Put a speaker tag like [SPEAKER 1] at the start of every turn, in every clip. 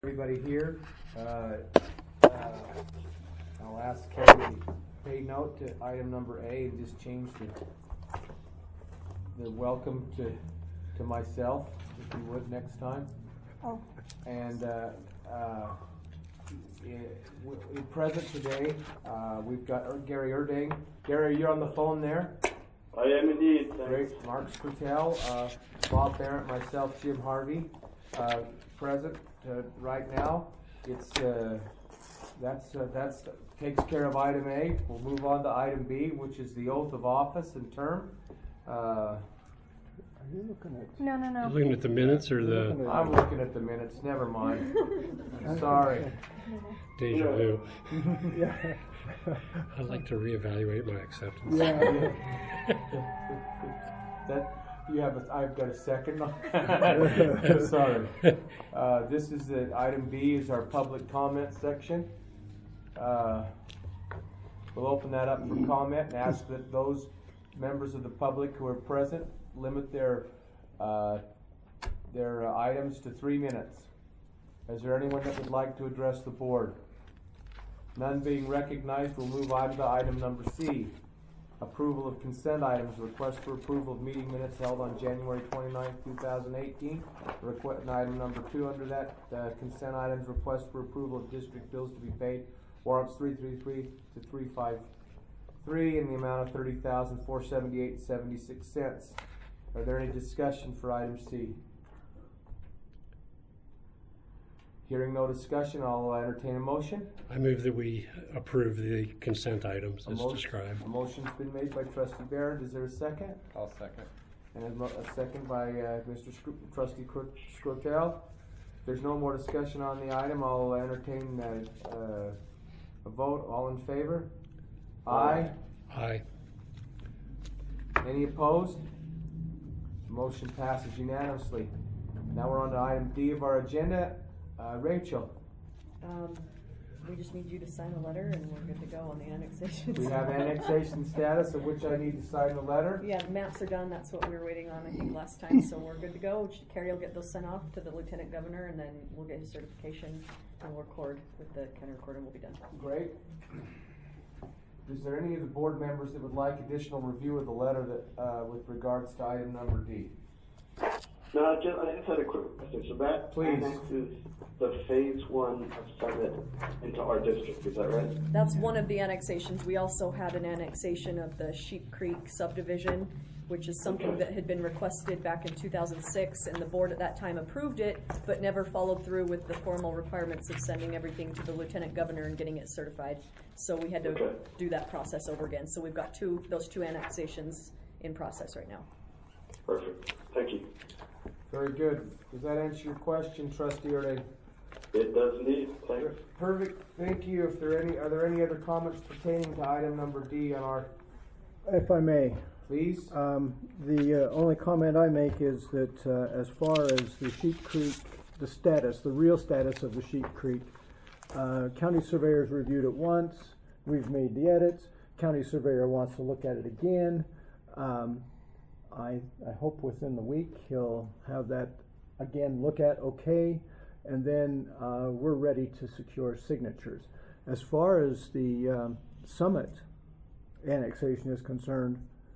[SPEAKER 1] Everybody here. I'll ask Carrie to pay note to item number A and just change the welcome to myself, if you would, next time.
[SPEAKER 2] Oh.
[SPEAKER 1] And present today, we've got Gary Erding. Gary, you're on the phone there?
[SPEAKER 3] I am indeed. Thanks.
[SPEAKER 1] Great. Mark Scrutel, Bob Barrett, myself, Jim Harvey, present. Right now, it's that's takes care of item A. We'll move on to item B, which is the oath of office and term.
[SPEAKER 2] Are you looking at? No.
[SPEAKER 4] You're looking at the minutes or the?
[SPEAKER 1] I'm looking at the minutes. Never mind. Sorry.
[SPEAKER 4] Deja vu.
[SPEAKER 2] Yeah.
[SPEAKER 4] I'd like to reevaluate my acceptance.
[SPEAKER 2] Yeah.
[SPEAKER 1] I've got a second. Sorry. This is item B is our public comment section. We'll open that up for comment and ask that those members of the public who are present limit their items to 3 minutes. Is there anyone that would like to address the board? None being recognized, we'll move on to item number C. Approval of consent items. Request for approval of meeting minutes held on January 29th, 2018. Item number 2 under that consent items. Request for approval of district bills to be paid. Warrants 333 to 353 in the amount of $30,478.76. Are there any discussion for item C? Hearing no discussion, I'll entertain a motion.
[SPEAKER 4] I move that we approve the consent items as described.
[SPEAKER 1] A motion's been made by Trustee Barrett. Is there a second?
[SPEAKER 5] I'll second.
[SPEAKER 1] And a second by Trustee Scrotel. If there's no more discussion on the item, I'll entertain a vote. All in favor? Aye.
[SPEAKER 4] Aye.
[SPEAKER 1] Any opposed? Motion passes unanimously. Now we're on to item D of our agenda. Rachel.
[SPEAKER 6] We just need you to sign a letter and we're good to go on the annexation.
[SPEAKER 1] We have annexation status of which I need to sign the letter.
[SPEAKER 6] Yeah, maps are done. That's what we were waiting on, I think, last time. So we're good to go. Carrie will get those sent off to the Lieutenant Governor and then we'll get his certification and we'll record with the county recorder and we'll be done.
[SPEAKER 1] Great. Is there any of the board members that would like additional review of the letter that with regards to item number D?
[SPEAKER 3] No, I just had a quick question. So that annexes the phase 1 of Summit into our district, is that right?
[SPEAKER 6] That's one of the annexations. We also had an annexation of the Sheep Creek subdivision, which is something that had been requested back in 2006, and the board at that time approved it, but never followed through with the formal requirements of sending everything to the Lieutenant Governor and getting it certified. So we had to do that process over again. So we've got those two annexations in process right now.
[SPEAKER 3] Perfect. Thank you.
[SPEAKER 1] Very good. Does that answer your question, Trustee Erding?
[SPEAKER 3] It does indeed. Thanks.
[SPEAKER 1] Perfect. Thank you. Are there any other comments pertaining to item number D on our?
[SPEAKER 2] If I may.
[SPEAKER 1] Please.
[SPEAKER 2] The only comment I make is that as far as the Sheep Creek, the real status of the Sheep Creek, county surveyor's reviewed it once. We've made the edits. County surveyor wants to look at it again. I hope within the week he'll have that again look at and then we're ready to secure signatures. As far as the Summit annexation is concerned,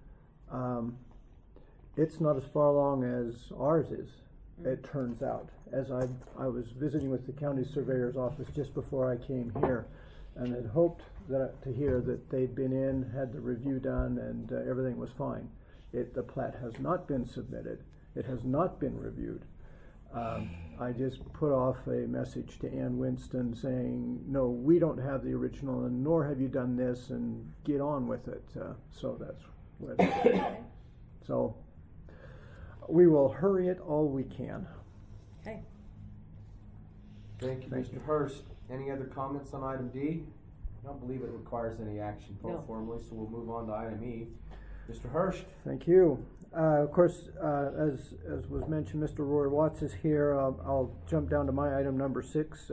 [SPEAKER 2] it's not as far along as ours is, it turns out. As I was visiting with the county surveyor's office just before I came here and had hoped to hear that they'd been in, had the review done, and everything was fine. The plat has not been submitted. It has not been reviewed. I just put off a message to Ann Winston saying, no, we don't have the original, and nor have you done this, and get on with it. So that's what. So we will hurry it all we can.
[SPEAKER 6] Okay.
[SPEAKER 1] Thank you, Mr. Hurst. Any other comments on item D? I don't believe it requires any action formally, so we'll move on to item E. Mr. Hurst.
[SPEAKER 2] Thank you. Of course, as was mentioned, Mr. Roy Watts is here. I'll jump down to my item number 6.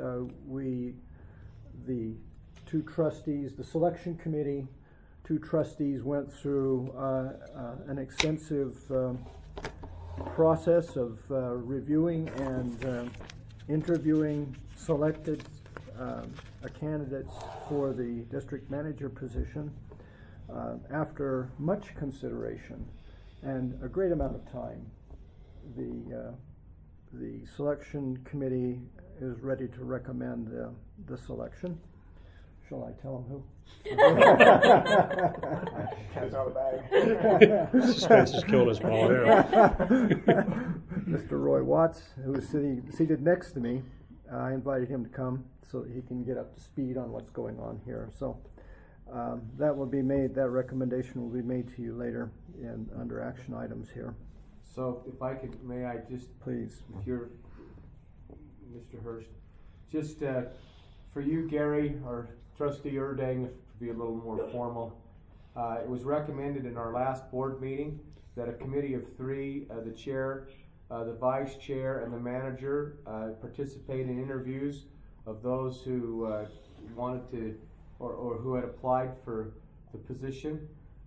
[SPEAKER 2] The two trustees, the selection committee, two trustees went through an extensive process of reviewing and interviewing selected candidates for the district manager position. After much consideration and a great amount of time, the selection committee is ready to recommend the selection. Shall I tell them who? Cat's out of the bag.
[SPEAKER 4] Suspense is killing us, Paul.
[SPEAKER 2] Mr. Roy Watts, who is seated next to me, I invited him to come so that he can get up to speed on what's going on here. So that will be made. That recommendation will be made to you later under action items here.
[SPEAKER 1] So if I could, may I just,
[SPEAKER 2] please,
[SPEAKER 1] if you're Mr. Hurst, just for you, Gary, or Trustee Erding, to be a little more formal, it was recommended in our last board meeting that a committee of 3, the chair, the vice chair, and the manager participate in interviews of those who wanted to or who had applied for the position.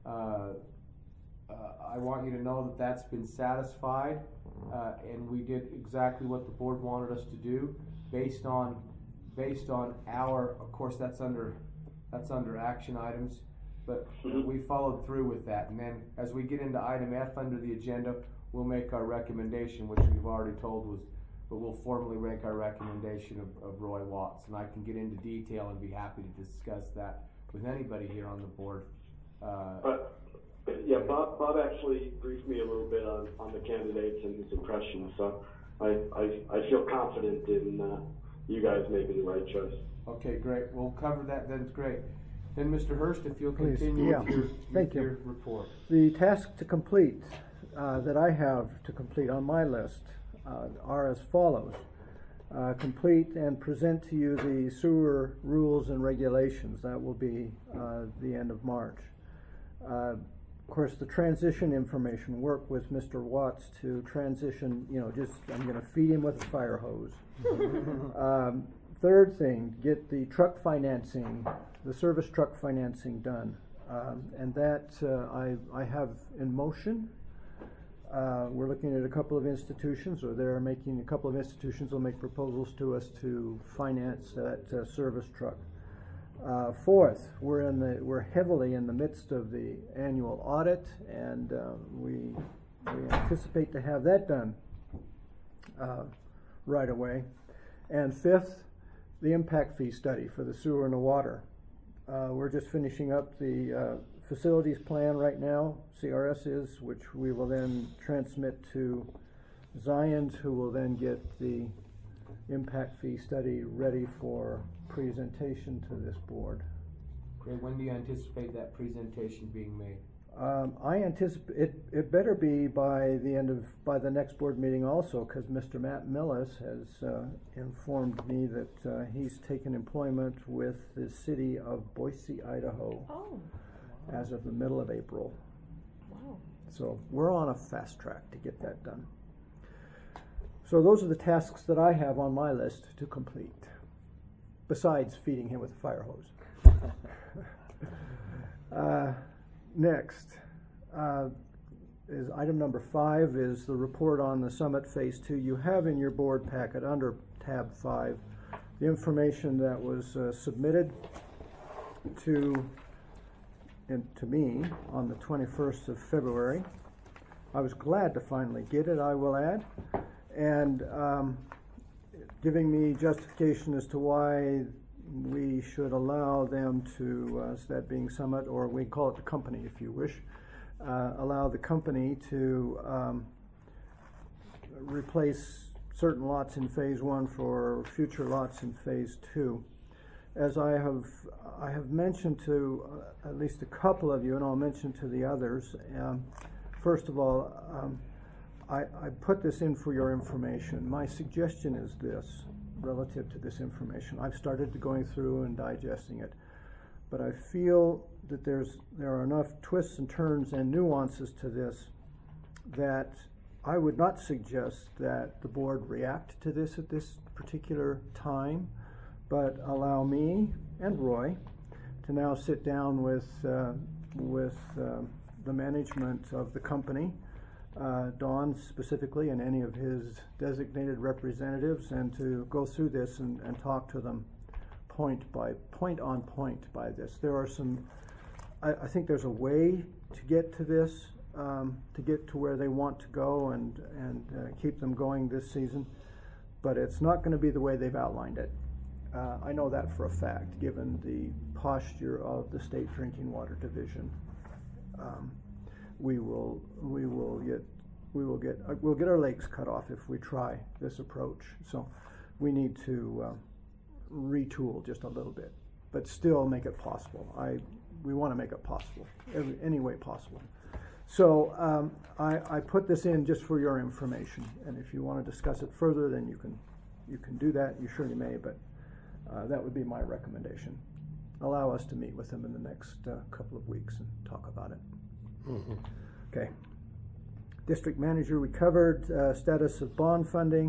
[SPEAKER 1] I want you to know that that's been satisfied, and we did exactly what the board wanted us to do based on our, of course that's under action items, but we followed through with that. And then as we get into item F under the agenda, we'll make our recommendation, which we've already told was, but we'll formally make our recommendation of Roy Watts, and I can get into detail and be happy to discuss that with anybody here on the board.
[SPEAKER 3] Yeah, Bob actually briefed me a little bit on the candidates and his impressions, so I feel confident in you guys making the right choice.
[SPEAKER 1] Okay, great. We'll cover that then. Great. Then, Mr. Hurst, if you'll
[SPEAKER 2] please,
[SPEAKER 1] continue with
[SPEAKER 2] your
[SPEAKER 1] your report.
[SPEAKER 2] The task to complete that I have to complete on my list are as follows. Complete and present to you the sewer rules and regulations. That will be the end of March. Of course, the transition information, work with Mr. Watts to transition, I'm going to feed him with a fire hose. Third thing, get the truck financing, the service truck financing done. And that I have in motion. We're looking at a couple of institutions, or they're making a couple of institutions will make proposals to us to finance that service truck. Fourth, we're heavily in the midst of the annual audit, and we anticipate to have that done right away. And fifth, the impact fee study for the sewer and the water. We're just finishing up the facilities plan right now, CRS is, which we will then transmit to Zions, who will then get the impact fee study ready for presentation to this board.
[SPEAKER 1] Okay, when do you anticipate that presentation being made?
[SPEAKER 2] I anticipate it better be by the next board meeting also, because Mr. Matt Millis has informed me that he's taken employment with the city of Boise, Idaho.
[SPEAKER 6] Oh.
[SPEAKER 2] As of the middle of April.
[SPEAKER 6] Wow.
[SPEAKER 2] So we're on a fast track to get that done. So those are the tasks that I have on my list to complete, besides feeding him with a fire hose. Next is item number 5 is the report on the Summit Phase 2. You have in your board packet under tab 5 the information that was submitted to me on the 21st of February. I was glad to finally get it, I will add, and giving me justification as to why we should allow them to, that being Summit, or we call it the company if you wish, allow the company to replace certain lots in Phase 1 for future lots in Phase 2. As I have mentioned to at least a couple of you, and I'll mention to the others, first of all, I put this in for your information. My suggestion is this, relative to this information. I've started going through and digesting it, but I feel that there are enough twists and turns and nuances to this that I would not suggest that the board react to this at this particular time, but allow me and Roy to now sit down with the management of the company Don specifically and any of his designated representatives, and to go through this and talk to them point on point by this. There are some, I think there's a way to get to this, to get to where they want to go and keep them going this season, but it's not going to be the way they've outlined it. I know that for a fact, given the posture of the State Drinking Water Division. We'll get our legs cut off if we try this approach. So we need to retool just a little bit, but still make it possible. We want to make it possible, any way possible. So I put this in just for your information, and if you want to discuss it further, then you can do that. You surely may, but that would be my recommendation. Allow us to meet with them in the next couple of weeks and talk about it.
[SPEAKER 4] Mm-hmm.
[SPEAKER 2] Okay. District manager, we covered status of bond funding.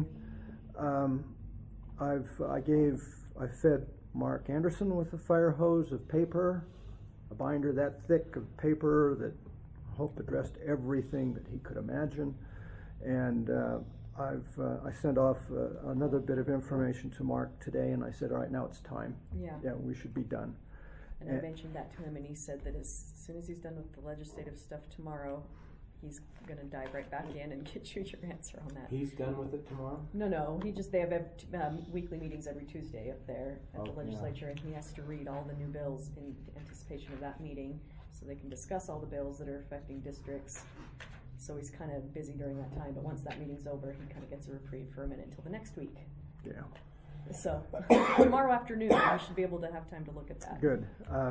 [SPEAKER 2] I fed Mark Anderson with a fire hose of paper, a binder that thick of paper that I hope addressed everything that he could imagine. And I sent off another bit of information to Mark today, and I said, all right, now it's time.
[SPEAKER 6] Yeah,
[SPEAKER 2] we should be done.
[SPEAKER 6] and I mentioned that to him, and he said that as soon as he's done with the legislative stuff tomorrow, he's gonna dive right back in and get you your answer on that.
[SPEAKER 1] He's done with it tomorrow?
[SPEAKER 6] No, they have weekly meetings every Tuesday up there at the legislature, and he has to read all the new bills in anticipation of that meeting, so they can discuss all the bills that are affecting districts. So he's kind of busy during that time, but once that meeting's over, he kind of gets a reprieve for a minute until the next week.
[SPEAKER 2] Yeah.
[SPEAKER 6] So tomorrow afternoon, we should be able to have time to look at that.
[SPEAKER 2] Good.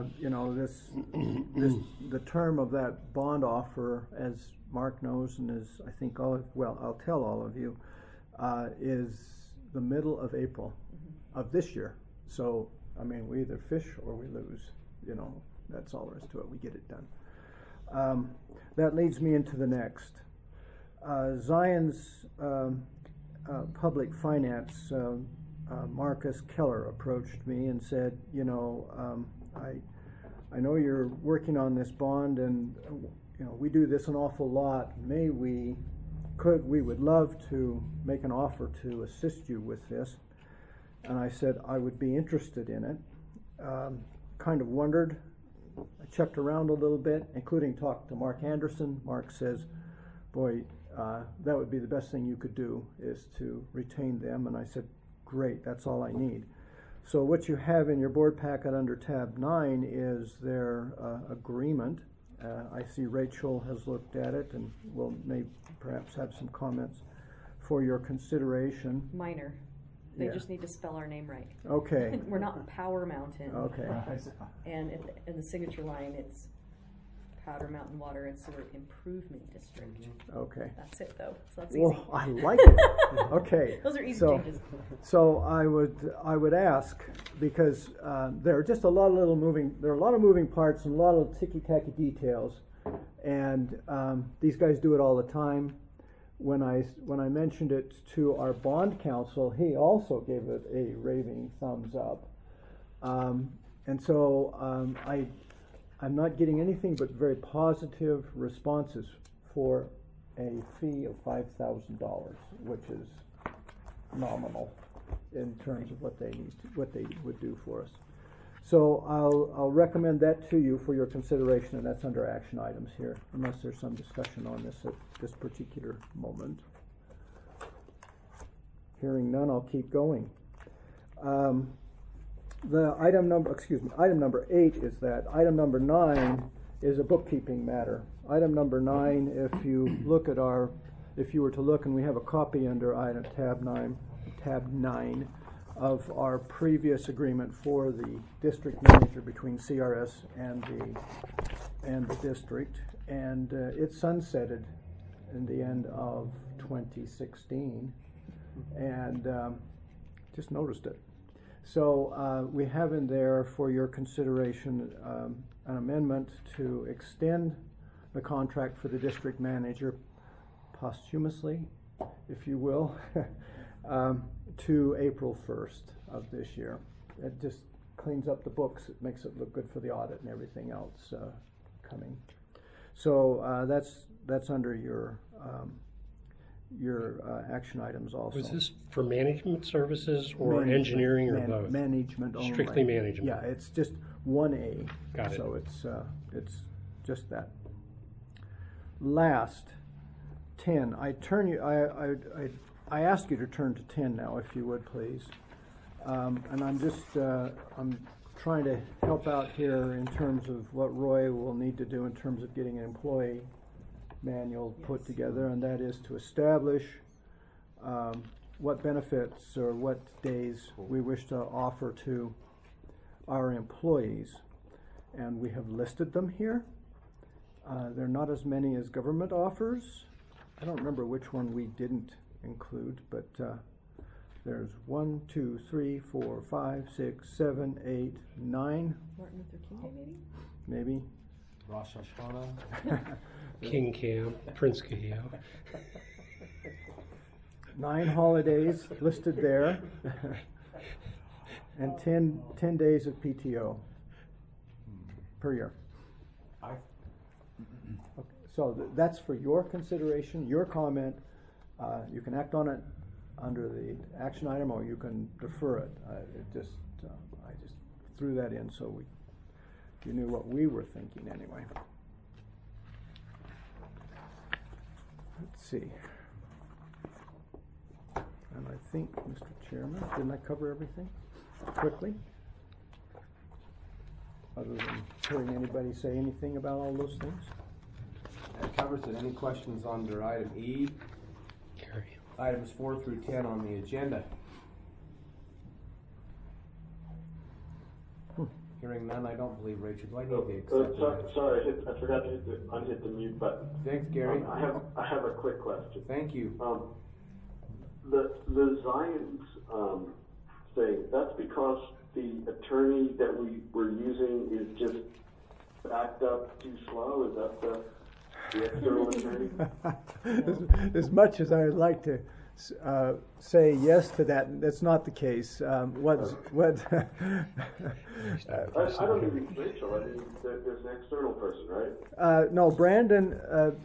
[SPEAKER 2] The term of that bond offer, as Mark knows, and as I think I'll tell all of you, is the middle of April of this year. So, I mean, we either fish or we lose. That's all there is to it. We get it done. That leads me into the next. Zion's public finance. Marcus Keller approached me and said, I know you're working on this bond, and we do this an awful lot. We would love to make an offer to assist you with this. And I said I would be interested in it. Kind of wondered. I checked around a little bit, including talked to Mark Anderson. Mark says, boy, that would be the best thing you could do, is to retain them. And I said, great, that's all I need. So what you have in your board packet under tab 9 is their agreement. I see Rachel has looked at it and may perhaps have some comments for your consideration.
[SPEAKER 6] Minor. They just need to spell our name right.
[SPEAKER 2] Okay.
[SPEAKER 6] We're not Power Mountain.
[SPEAKER 2] Okay.
[SPEAKER 6] And in the signature line, it's Powder Mountain Water and Sewer Improvement District.
[SPEAKER 2] Okay.
[SPEAKER 6] That's it, though. So that's easy.
[SPEAKER 2] Well, I like it. Okay.
[SPEAKER 6] Those are easy changes.
[SPEAKER 2] So I would ask, because there are just a lot of moving parts and a lot of ticky-tacky details, and these guys do it all the time. When I mentioned it to our bond counsel, he also gave it a raving thumbs up, and so I'm not getting anything but very positive responses for a fee of $5,000, which is nominal in terms of what they would do for us. So I'll recommend that to you for your consideration, and that's under action items here, unless there's some discussion on this at this particular moment. Hearing none, I'll keep going. Item number 8 is that. Item number 9 is a bookkeeping matter. Item number 9, if you were to look, and we have a copy under item tab 9 of our previous agreement for the district manager between CRS and the district, and it sunsetted in the end of 2016, and just noticed it. So we have in there for your consideration an amendment to extend the contract for the district manager posthumously, if you will, to April 1st of this year. It just cleans up the books. It makes it look good for the audit and everything else coming. So that's under your action items also.
[SPEAKER 4] Was this for management services or
[SPEAKER 2] Management.
[SPEAKER 4] engineering or both?
[SPEAKER 2] Management only.
[SPEAKER 4] Strictly management.
[SPEAKER 2] Yeah, it's just 1A.
[SPEAKER 4] Got it.
[SPEAKER 2] So it's just that. Last, 10. I ask you to turn to 10 now, if you would, please. And I'm just I'm trying to help out here in terms of what Roy will need to do in terms of getting an employee manual put together, and that is to establish what benefits or what days we wish to offer to our employees. And we have listed them here. They're not as many as government offers. I don't remember which one we didn't include, but there's 1, 2, 3, 4, 5, 6, 7, 8, 9.
[SPEAKER 6] Martin Luther King Day, maybe?
[SPEAKER 2] Maybe.
[SPEAKER 1] Rosh Hashanah.
[SPEAKER 4] King Cam, Prince Kahio.
[SPEAKER 2] 9 holidays listed there. And 10 days of PTO per year. Okay, so that's for your consideration, your comment. You can act on it under the action item, or you can defer it. I just threw that in so you knew what we were thinking anyway. Let's see. And I think, Mr. Chairman, didn't I cover everything quickly? Other than hearing anybody say anything about all those things?
[SPEAKER 1] That covers it. Any questions under item E?
[SPEAKER 4] Gary.
[SPEAKER 1] Items 4 through 10 on the agenda. Hearing none, I don't believe, Rachel. Do I need to accept that?
[SPEAKER 3] Sorry, I forgot to unhit the mute button.
[SPEAKER 1] Thanks, Gary.
[SPEAKER 3] I have a quick question.
[SPEAKER 1] Thank you.
[SPEAKER 3] The Zions thing, that's because the attorney that we were using is just backed up too slow? Is that the external attorney?
[SPEAKER 2] As much as I would like to say yes to that, that's not the case.
[SPEAKER 3] I don't mean Rachel. I mean, there's an external person, right?
[SPEAKER 2] No, Brandon.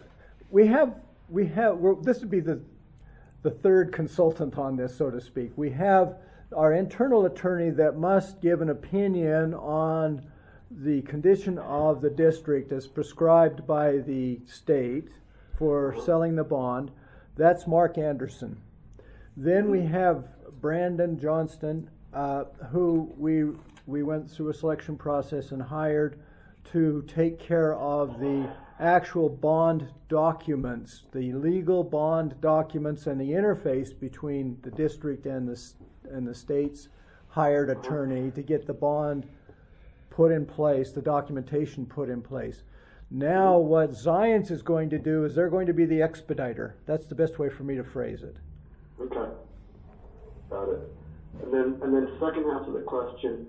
[SPEAKER 2] This would be the third consultant on this, so to speak. We have our internal attorney that must give an opinion on the condition of the district as prescribed by the state for selling the bond. That's Mark Anderson. Then we have Brandon Johnston, who we went through a selection process and hired to take care of the actual bond documents, the legal bond documents, and the interface between the district and the state's hired attorney to get the bond put in place, the documentation put in place. Now what Zions is going to do is they're going to be the expediter. That's the best way for me to phrase it.
[SPEAKER 3] Okay, got it. And then second half of the question,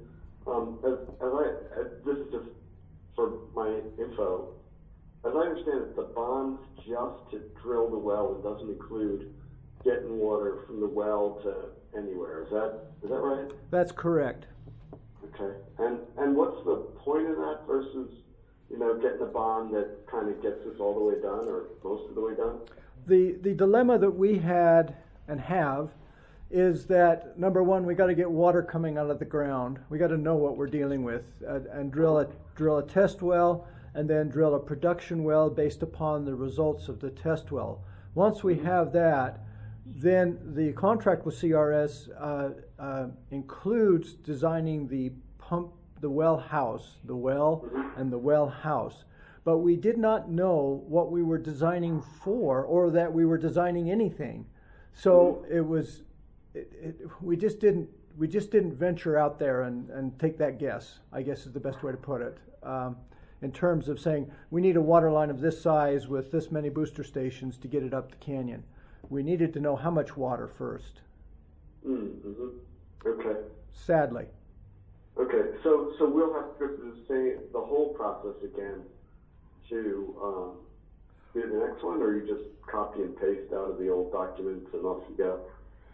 [SPEAKER 3] this is just for my info. As I understand it, the bond's just to drill the well. It doesn't include getting water from the well to anywhere. Is that right?
[SPEAKER 2] That's correct.
[SPEAKER 3] Okay. And what's the point of that versus, getting a bond that kind of gets us all the way done or most of the way done?
[SPEAKER 2] The dilemma that we had and have is that, number one, we got to get water coming out of the ground. We got to know what we're dealing with and drill a test well and then drill a production well based upon the results of the test well. Once we have that, then the contract with CRS includes designing the pump, the well house, the well and the well house. But we did not know what we were designing for or that we were designing anything. So we just didn't venture out there and take that guess, I guess is the best way to put it. In terms of saying, we need a water line of this size with this many booster stations to get it up the canyon. We needed to know how much water first.
[SPEAKER 3] Mm-hmm. Okay.
[SPEAKER 2] Sadly.
[SPEAKER 3] Okay, so we'll have to go through the whole process again to do the next one, or you just copy and paste out of the old documents and off you go?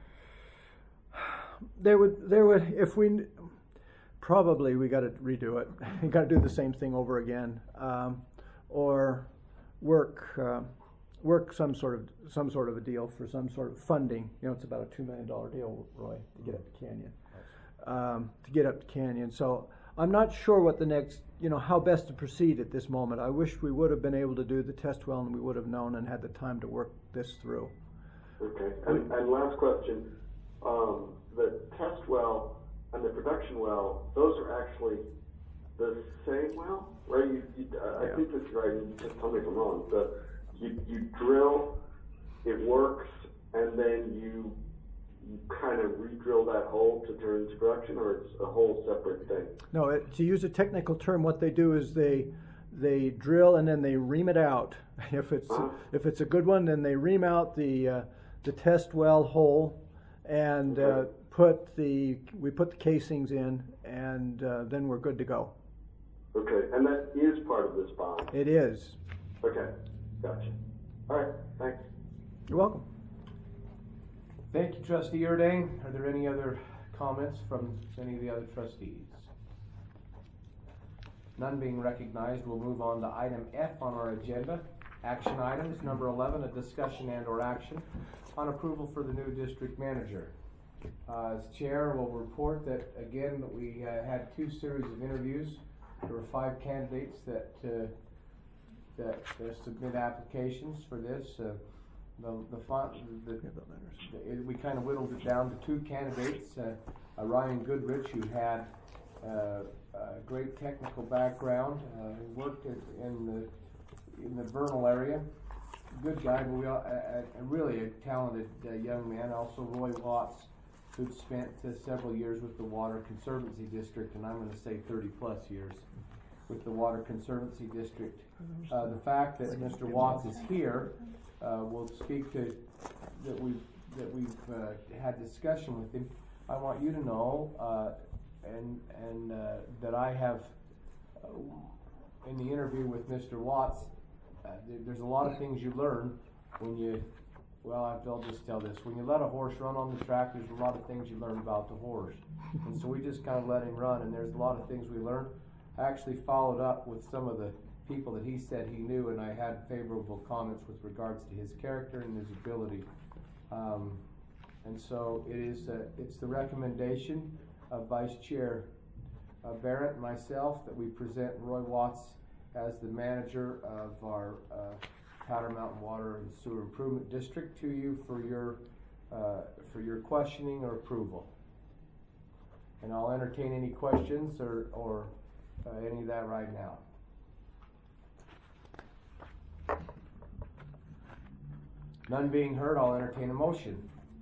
[SPEAKER 2] There would, if we, probably we got to redo it. We got to do the same thing over again, or work work some sort of a deal for some sort of funding. You know, it's about a $2 million deal, Roy, to get up to Canyon. So I'm not sure what the next, how best to proceed at this moment. I wish we would have been able to do the test well and we would have known and had the time to work this through.
[SPEAKER 3] Okay, and last question, the test well and the production well, those are actually the same well, right? I think this is right, you just tell me if I'm wrong. You drill, it works, and then you kind of re-drill that hole to turn into production, or it's a whole separate thing?
[SPEAKER 2] No, to use a technical term, what they do is they drill and then they ream it out. If it's a good one, then they ream out the test well hole, and we put the casings in, and then we're good to go.
[SPEAKER 3] Okay, and that is part of this bond?
[SPEAKER 2] It is.
[SPEAKER 3] Okay, gotcha. All right, thanks.
[SPEAKER 2] You're welcome.
[SPEAKER 1] Thank you, Trustee Erding. Are there any other comments from any of the other trustees? None being recognized, we'll move on to item F on our agenda. Action items, number 11, a discussion and or action on approval for the new district manager. As chair, will report that again we had 2 series of interviews. There were 5 candidates that submit applications for this. We kind of whittled it down to 2 candidates. Ryan Goodrich, who had a great technical background, worked in the Vernal area. Good guy, but really a talented young man. Also Roy Watts, who'd spent several years with the Water Conservancy District, and I'm going to say 30 plus years with the Water Conservancy District. The fact that Mr. Watts is here will speak to that we've had discussion with him. I want you to know, and that I have in the interview with Mr. Watts. There's a lot of things you learn when you. Well, I'll just tell this. When you let a horse run on the track, there's a lot of things you learn about the horse. And so we just kind of let him run, and there's a lot of things we learned. I actually followed up with some of the people that he said he knew, and I had favorable comments with regards to his character and his ability. And so it's the recommendation of Vice Chair Barrett and myself that we present Roy Watts as the manager of our Powder Mountain Water and Sewer Improvement District to you for your questioning or approval. And I'll entertain any questions or any of that right now. None being heard, I'll entertain a motion.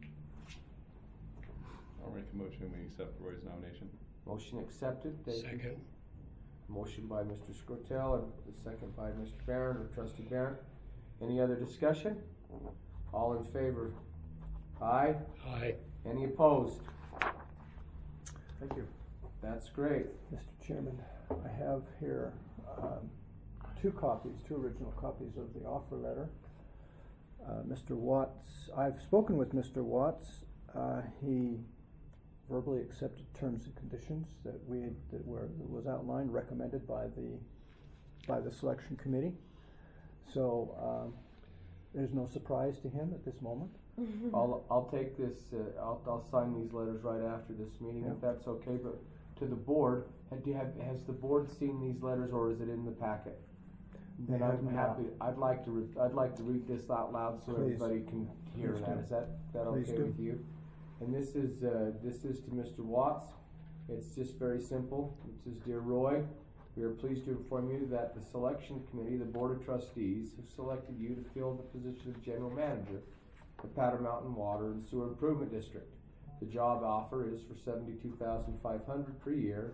[SPEAKER 5] I'll make a motion we accept Roy's nomination.
[SPEAKER 1] Motion accepted.
[SPEAKER 4] Second.
[SPEAKER 1] Motion by Mr. Scrotel and the second by Mr. Barron or Trustee Barron. Any other discussion? All in favor? Aye.
[SPEAKER 4] Aye.
[SPEAKER 1] Any opposed?
[SPEAKER 2] Thank you.
[SPEAKER 1] That's great.
[SPEAKER 2] Mr. Chairman, I have here 2 original copies of the offer letter. Mr. Watts, I've spoken with Mr. Watts. He verbally accepted terms and conditions that was outlined, recommended by the selection committee. So there's no surprise to him at this moment.
[SPEAKER 1] I'll take this. I'll sign these letters right after this meeting, if that's okay. But to the board, has the board seen these letters, or is it in the packet? Then I'm happy. I'd like to read this out loud so
[SPEAKER 2] Please.
[SPEAKER 1] everybody can hear that. Is that
[SPEAKER 2] Please
[SPEAKER 1] okay
[SPEAKER 2] do.
[SPEAKER 1] with you? And this is to Mr. Watts. It's just very simple. It says, "Dear Roy, we are pleased to inform you that the selection committee, the board of trustees, have selected you to fill the position of general manager for Powder Mountain Water and Sewer Improvement District. The job offer is for $72,500 per year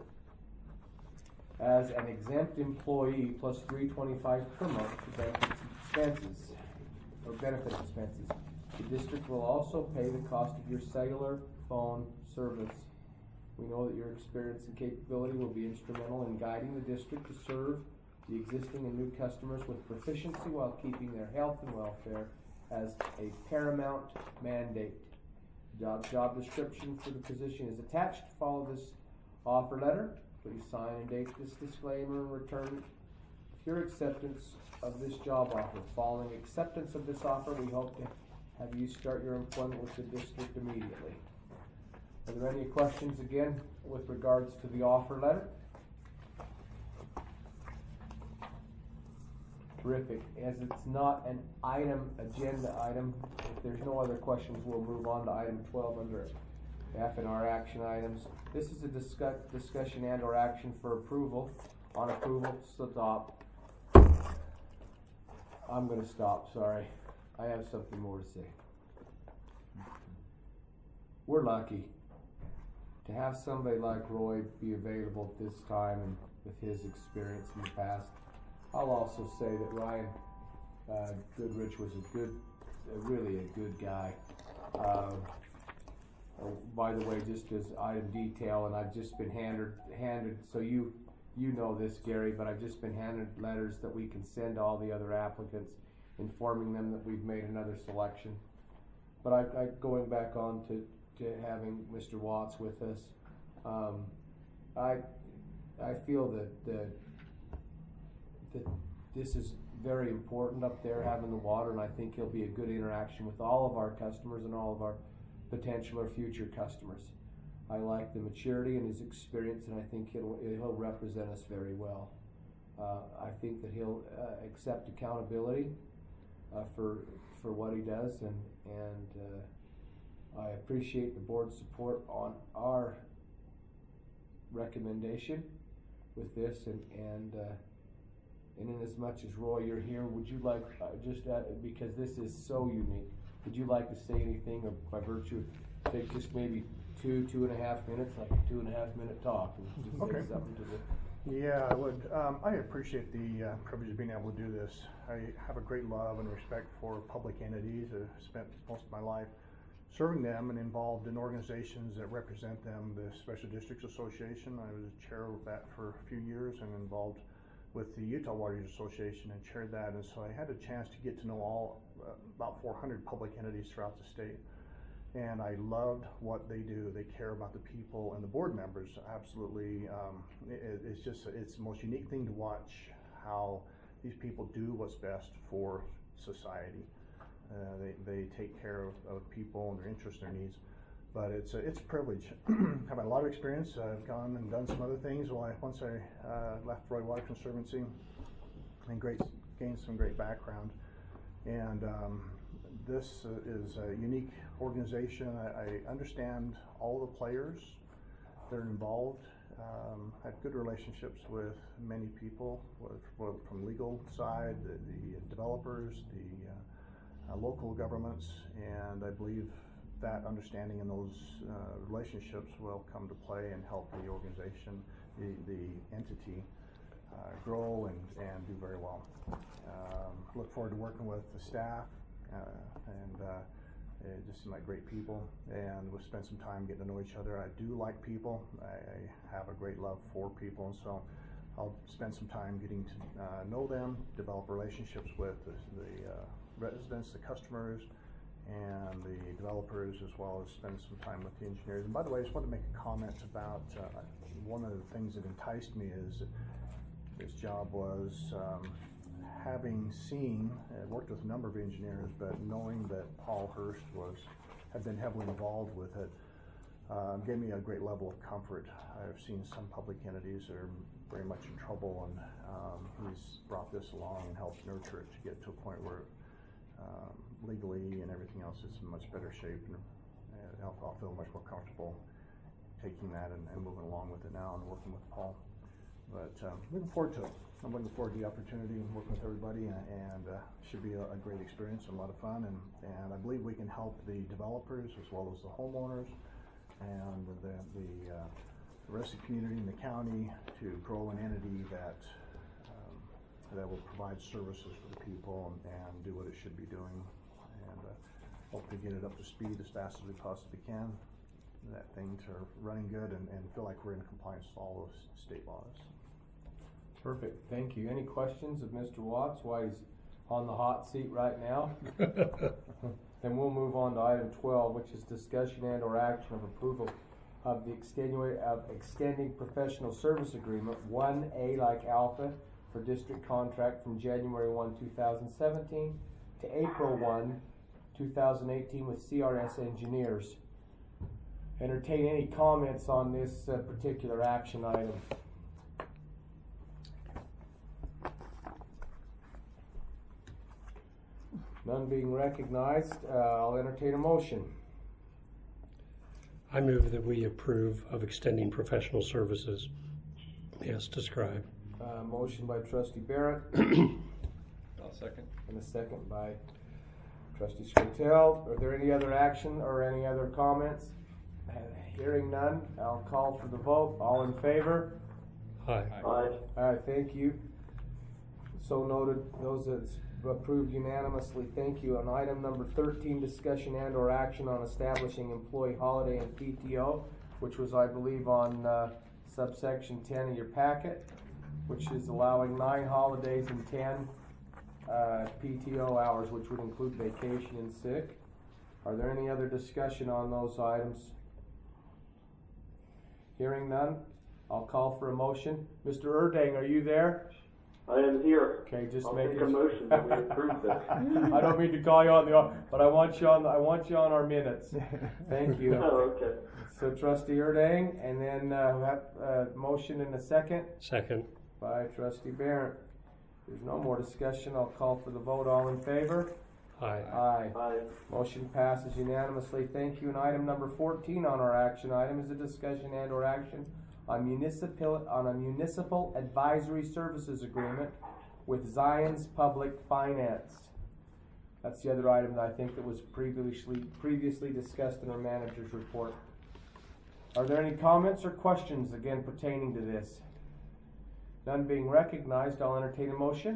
[SPEAKER 1] as an exempt employee plus $325 per month for benefit expenses. The district will also pay the cost of your cellular phone service. We know that your experience and capability will be instrumental in guiding the district to serve the existing and new customers with proficiency while keeping their health and welfare as a paramount mandate. Job description for the position is attached. Follow this offer letter. Please sign and date this disclaimer and return your acceptance of this job offer. Following acceptance of this offer, we hope to have you start your employment with the district immediately. Are there any questions again with regards to the offer letter? Terrific. As it's not an agenda item, if there's no other questions, we'll move on to item 12 under F in our action items. This is a discussion and or action for approval. On approval, stop. I'm going to stop, sorry. I have something more to say. We're lucky to have somebody like Roy be available at this time and with his experience in the past. I'll also say that Ryan Goodrich was really a good guy. By the way, just as item detail, and I've just been handed, so you know this, Gary, but I've just been handed letters that we can send to all the other applicants, informing them that we've made another selection. But I going back on to having Mr. Watts with us, I feel that this is very important up there, having the water, and I think he'll be a good interaction with all of our customers and all of our potential or future customers. I like the maturity and his experience, and I think he'll represent us very well. I think that he'll accept accountability for what he does, and I appreciate the board's support on our recommendation with this, and in as much as Roy, you're here, would you like because this is so unique, would you like to say anything, or by virtue take just maybe 2.5 minutes, like a 2.5-minute talk, and just say something to the...
[SPEAKER 7] Yeah, I would. I appreciate the privilege of being able to do this. I have a great love and respect for public entities. I've spent most of my life serving them and involved in organizations that represent them. The Special Districts Association, I was chair of that for a few years, and involved with the Utah Water Users Association and chaired that. And so I had a chance to get to know about 400 public entities throughout the state. And I loved what they do. They care about the people, and the board members absolutely, it's the most unique thing to watch how these people do what's best for society. They take care of people and their interests and their needs. But it's a privilege. I've had a lot of experience. I've gone and done some other things. Once I left Roy Water Conservancy, and gained some great background. And this is a unique organization. I understand all the players that are involved. I have good relationships with many people, from legal side, the developers, the local governments, and I believe that understanding and those relationships will come to play and help the organization, the entity, grow and do very well. Look forward to working with the staff, and just seem like great people, and we'll spend some time getting to know each other. I do like people. I have a great love for people, and so I'll spend some time getting to know them, develop relationships with the residents, the customers, and the developers, as well as spend some time with the engineers. And by the way, I just want to make a comment about one of the things that enticed me is this job was having seen, worked with a number of engineers, but knowing that Paul Hurst had been heavily involved with it, gave me a great level of comfort. I've seen some public entities that are very much in trouble, and he's brought this along and helped nurture it to get to a point where legally and everything else is in much better shape, and I'll feel much more comfortable taking that and moving along with it now and working with Paul. But looking forward to it. I'm looking forward to the opportunity and working with everybody, and should be a great experience and a lot of fun, and I believe we can help the developers as well as the homeowners and the rest of the community and the county to grow an entity that will provide services for the people and do what it should be doing, and hope to get it up to speed as fast as we possibly can, that thing to running good, and feel like we're in compliance with all those state laws.
[SPEAKER 1] Perfect, thank you. Any questions of Mr. Watts while he's on the hot seat right now? Then we'll move on to item 12, which is discussion and or action of approval of the extending professional service agreement, 1A like Alpha, for district contract from January 1, 2017 to April 1, 2018 with CRS Engineers. Entertain any comments on this particular action item. None being recognized, I'll entertain a motion.
[SPEAKER 4] I move that we approve of extending professional services as described.
[SPEAKER 1] Motion by Trustee Barrett
[SPEAKER 5] I'll second.
[SPEAKER 1] and a second by Trustee Scritel. Are there any other action or any other comments? Hearing none, I'll call for the vote. All in favor?
[SPEAKER 4] Aye.
[SPEAKER 3] Aye.
[SPEAKER 1] Thank you. So noted. Those that's approved unanimously, thank you. On item number 13, discussion and or action on establishing employee holiday and PTO, which was, I believe, on subsection 10 of your packet, which is allowing 9 holidays and 10 PTO hours, which would include vacation and sick. Are there any other discussion on those items? Hearing none, I'll call for a motion. Mr. Erdang, are you there?
[SPEAKER 3] I am here.
[SPEAKER 1] Okay, just
[SPEAKER 3] I'll
[SPEAKER 1] making
[SPEAKER 3] make a motion that we approve this.
[SPEAKER 1] I don't mean to call you on the, but I want you on our minutes. Thank you.
[SPEAKER 3] Oh, okay.
[SPEAKER 1] So Trustee Erdang, and then have a motion in a second
[SPEAKER 4] Second.
[SPEAKER 1] by Trustee Barrett. There's no more discussion. I'll call for the vote. All in favor?
[SPEAKER 4] Aye.
[SPEAKER 1] Aye.
[SPEAKER 3] Aye.
[SPEAKER 1] Motion passes unanimously. Thank you. And item number 14 on our action item is a discussion and or action on a municipal advisory services agreement with Zions Public Finance. That's the other item that I think that was previously discussed in our manager's report. Are there any comments or questions again pertaining to this? None being recognized, I'll entertain a motion.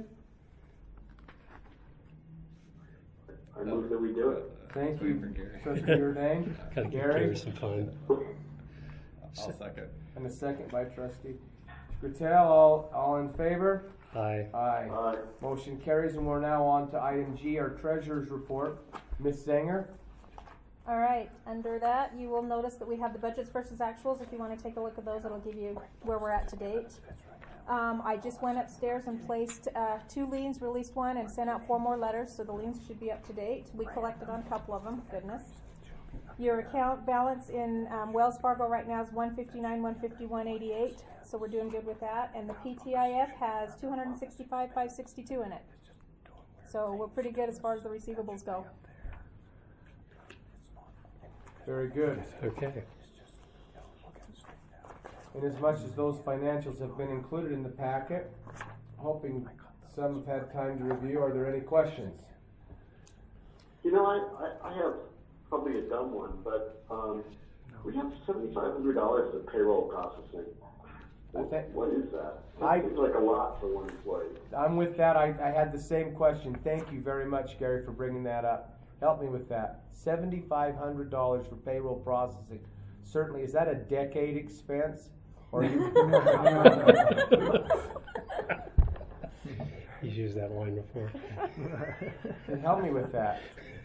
[SPEAKER 3] I move that we do it.
[SPEAKER 1] Thank
[SPEAKER 5] Waiting
[SPEAKER 1] you,
[SPEAKER 5] for Gary.
[SPEAKER 1] Trustee Erdang.
[SPEAKER 4] Gotta give
[SPEAKER 1] Gary,
[SPEAKER 4] Gary some fun.
[SPEAKER 5] I'll second.
[SPEAKER 1] and a second by Trustee Scritel. All in favor?
[SPEAKER 4] Aye.
[SPEAKER 1] Aye.
[SPEAKER 3] Aye.
[SPEAKER 1] Motion carries, and we're now on to item G, our treasurer's report. Ms. Zenger?
[SPEAKER 8] All right, under that, you will notice that we have the budgets versus actuals. If you want to take a look at those, it'll give you where we're at to date. I just went upstairs and placed 2 liens, released 1, and sent out 4 more letters, so the liens should be up to date. We collected on a couple of them, goodness. Your account balance in Wells Fargo right now is $159,151.88, so we're doing good with that. And the PTIF has $265,562 in it, so we're pretty good as far as the receivables go.
[SPEAKER 1] Very good.
[SPEAKER 4] Okay.
[SPEAKER 1] Inasmuch as those financials have been included in the packet, hoping some have had time to review, are there any questions?
[SPEAKER 3] You know, I have probably a dumb one, but we have $7,500 of payroll processing. What is that? It seems like a lot for one employee.
[SPEAKER 1] I'm with that. I had the same question. Thank you very much, Gary, for bringing that up. Help me with that. $7,500 for payroll processing. Certainly, is that a decade expense? Or you?
[SPEAKER 4] He's used that line before.
[SPEAKER 1] And help me with that.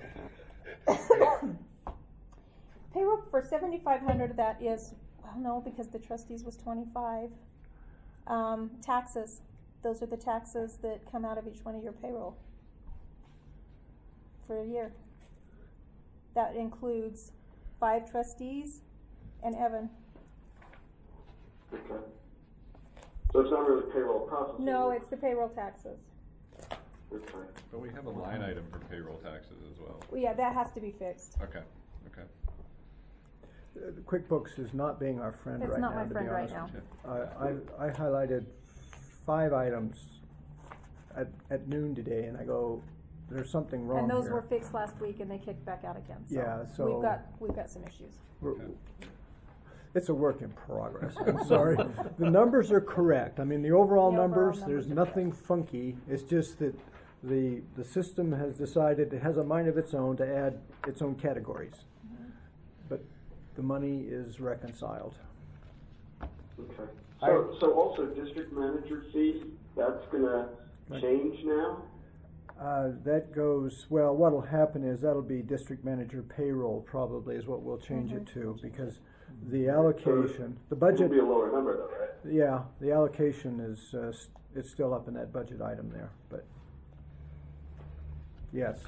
[SPEAKER 8] Payroll for $7,500 of that is, well, no, because the trustees was $25. Taxes, those are the taxes that come out of each one of your payroll for a year. That includes 5 trustees and Evan.
[SPEAKER 3] Okay. So it's not really payroll processing?
[SPEAKER 8] No, it's the payroll taxes.
[SPEAKER 3] Okay.
[SPEAKER 5] But we have a line item for payroll taxes as well.
[SPEAKER 8] Well, yeah, that has to be fixed.
[SPEAKER 5] Okay, okay.
[SPEAKER 2] QuickBooks is not being our friend
[SPEAKER 8] It's
[SPEAKER 2] right now,
[SPEAKER 8] not my
[SPEAKER 2] to be
[SPEAKER 8] friend right
[SPEAKER 2] honest.
[SPEAKER 8] now.
[SPEAKER 2] I highlighted 5 items at noon today, and I go, there's something wrong
[SPEAKER 8] And those
[SPEAKER 2] here.
[SPEAKER 8] were fixed last week, and they kicked back out again. So
[SPEAKER 2] Yeah, so-
[SPEAKER 8] we've got some issues.
[SPEAKER 2] We're- It's a work in progress. I'm sorry. The numbers are correct. I mean, the overall
[SPEAKER 8] The overall
[SPEAKER 2] numbers,
[SPEAKER 8] numbers
[SPEAKER 2] there's
[SPEAKER 8] are
[SPEAKER 2] nothing funky. It's just that the system has decided, it has a mind of its own to add its own categories. But the money is reconciled.
[SPEAKER 3] Okay. So also district manager fee, that's gonna change now?
[SPEAKER 2] That goes, well, what'll happen is that'll be district manager payroll probably is what we'll change it to, because the allocation, the budget.
[SPEAKER 3] It'll be a lower number though, right?
[SPEAKER 2] Yeah, the allocation is, it's still up in that budget item there, but yes.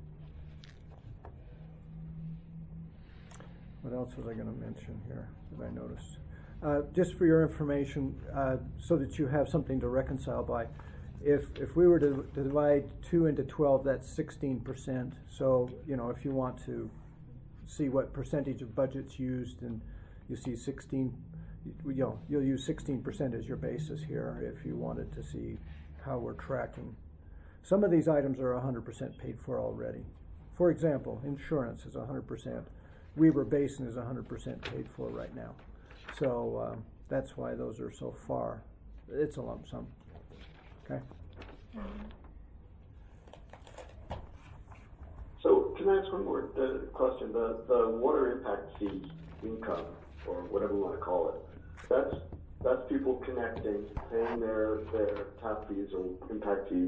[SPEAKER 2] What else was I gonna mention here that I noticed? Just for your information, so that you have something to reconcile by, if we were to divide 2 into 12, that's 16%. So, you know, if you want to see what percentage of budget's used, and you see 16, you'll use 16% as your basis here if you wanted to see how we're tracking. Some of these items are 100% paid for already. For example, insurance is 100%. Weber Basin is 100% paid for right now. So that's why those are so far. It's a lump sum. Okay.
[SPEAKER 3] So can I ask one more question? The water impact fee income, or whatever you want to call it, that's people connecting, paying their tap fees or impact fees.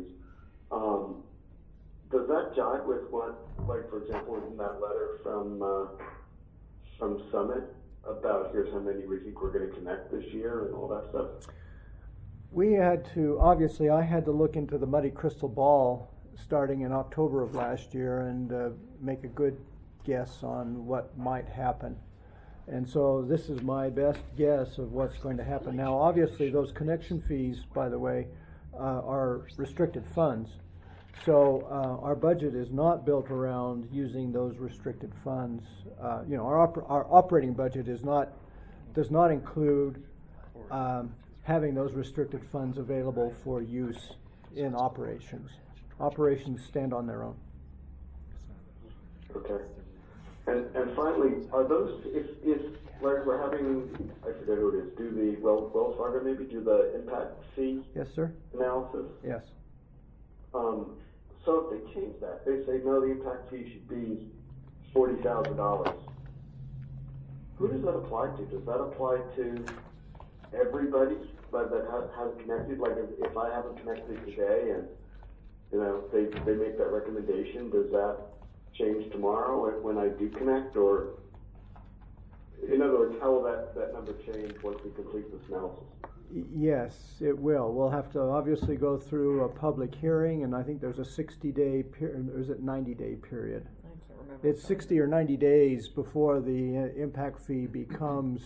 [SPEAKER 3] Does that jive with what, like for example, in that letter from Summit about here's how many we think we're going to connect this year and all that stuff?
[SPEAKER 2] We had to, obviously, I had to look into the muddy crystal ball starting in October of last year and make a good guess on what might happen. And so this is my best guess of what's going to happen. Now, obviously, those connection fees, by the way, are restricted funds. So our budget is not built around using those restricted funds. You know, our operating budget does not include having those restricted funds available for use in operations. Operations stand on their own.
[SPEAKER 3] Okay. And finally, are those, if like we're having, I forget who it is, do the Wells Fargo maybe do the impact fee
[SPEAKER 2] Yes, sir?
[SPEAKER 3] analysis?
[SPEAKER 2] Yes.
[SPEAKER 3] So if they change that, they say no, the impact fee should be $40,000. Who does that apply to? Does that apply to everybody that has connected? Like if I haven't connected today and you know they make that recommendation, does that change tomorrow when I do connect? Or in other words, how will that number change once we complete this analysis?
[SPEAKER 2] Yes, it will. We'll have to obviously go through a public hearing, and I think there's a 60-day period, or is it 90-day period?
[SPEAKER 6] I can't remember.
[SPEAKER 2] It's 60 or 90 days before the impact fee becomes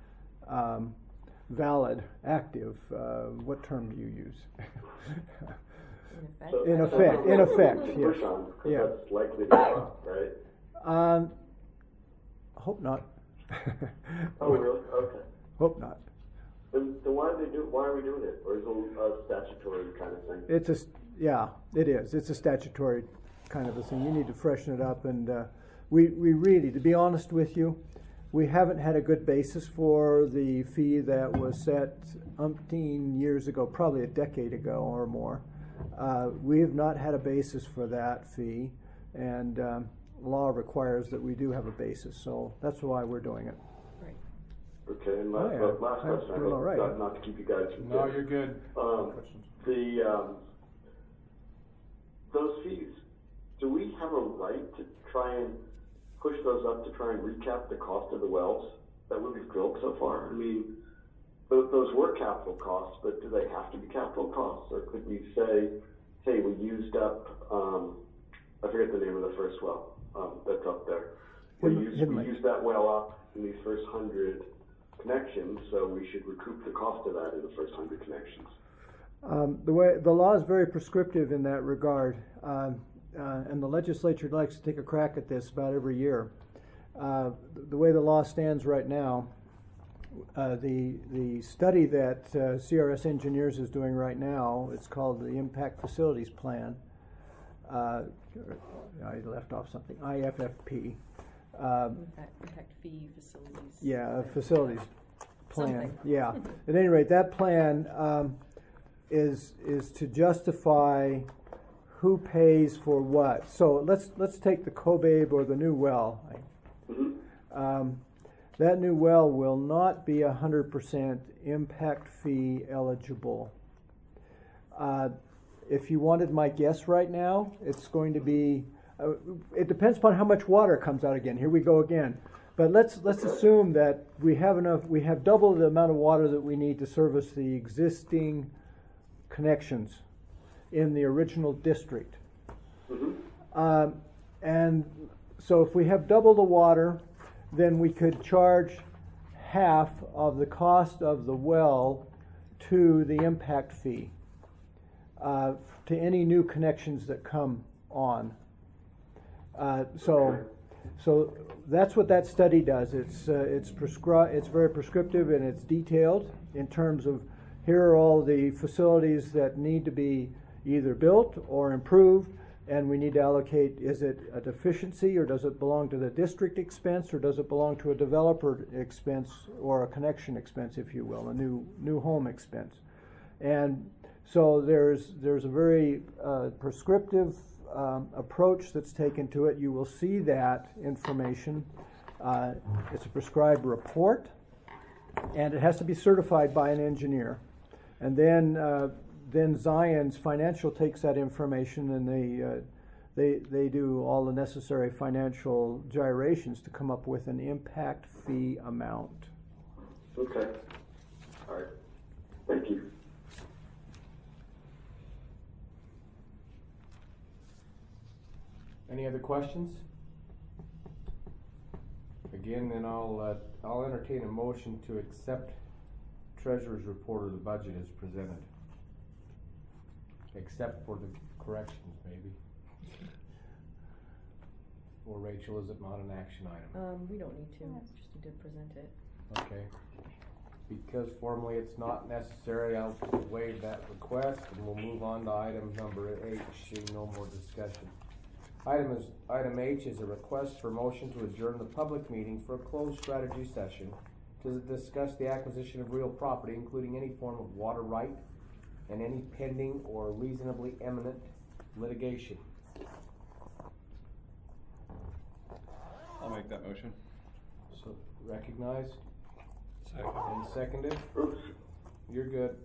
[SPEAKER 2] valid, active. What term do you use? In effect, yes.
[SPEAKER 3] Yeah. That's likely to go up, right?
[SPEAKER 2] Hope not.
[SPEAKER 3] Oh, really? Okay.
[SPEAKER 2] Hope not.
[SPEAKER 3] Then why are we doing it? Or is it a statutory kind of thing?
[SPEAKER 2] It is. It's a statutory kind of a thing. You need to freshen it up, and we really, to be honest with you, we haven't had a good basis for the fee that was set umpteen years ago, probably a decade ago or more. We have not had a basis for that fee, and law requires that we do have a basis, so that's why we're doing it.
[SPEAKER 3] Okay, and last question, I hope not to keep you guys from
[SPEAKER 1] No, you're good.
[SPEAKER 3] Those fees, do we have a right to try and push those up to try and recap the cost of the wells that we've drilled so far? I mean, those were capital costs, but do they have to be capital costs? Or could we say, hey, we used up, I forget the name of the first well that's up there. We used that well up in these first 100 connections, so we should recoup the cost of that in the first 100 connections.
[SPEAKER 2] The law is very prescriptive in that regard, and the legislature likes to take a crack at this about every year. The way the law stands right now, the study that CRS Engineers is doing right now, it's called the Impact Facilities Plan. I left off something. IFFP.
[SPEAKER 6] Impact fee facilities.
[SPEAKER 2] Yeah, facilities plan.
[SPEAKER 6] Something.
[SPEAKER 2] Yeah. At any rate, that plan is to justify who pays for what. So let's take the Kobabe or the new well. That new well will not be 100% impact fee eligible. If you wanted my guess right now, it's going to be. It depends upon how much water comes out again. Here we go again. But let's assume that we have double the amount of water that we need to service the existing connections in the original district. And so if we have double the water, then we could charge half of the cost of the well to the impact fee, to any new connections that come on. So that's what that study does. It's very prescriptive and it's detailed in terms of here are all the facilities that need to be either built or improved, and we need to allocate, is it a deficiency or does it belong to the district expense or does it belong to a developer expense or a connection expense, if you will, a new home expense. And so there's a very prescriptive approach that's taken to it. You will see that information. It's a prescribed report, and it has to be certified by an engineer. And then Zion's Financial takes that information and they do all the necessary financial gyrations to come up with an impact fee amount.
[SPEAKER 3] Okay. All right. Thank you.
[SPEAKER 1] Any other questions? Again, then I'll entertain a motion to accept Treasurer's report of the budget as presented. Except for the corrections, maybe. Or Rachel, is it not an action item?
[SPEAKER 6] We don't need to, just need to present it.
[SPEAKER 1] Okay. Because formally it's not necessary, I'll waive that request and we'll move on to item number H, seeing no more discussion. Item H is a request for motion to adjourn the public meeting for a closed strategy session to discuss the acquisition of real property, including any form of water right and any pending or reasonably imminent litigation.
[SPEAKER 5] I'll make that motion.
[SPEAKER 1] So recognized
[SPEAKER 4] Second.
[SPEAKER 1] and seconded.
[SPEAKER 3] Oops.
[SPEAKER 1] You're good.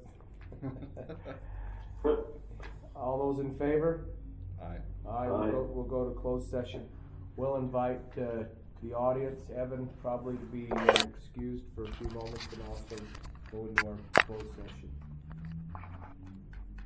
[SPEAKER 1] All those in favor?
[SPEAKER 5] Aye.
[SPEAKER 1] Aye. We'll go to closed session. We'll invite the audience, Evan, probably to be excused for a few moments and also go into our closed session.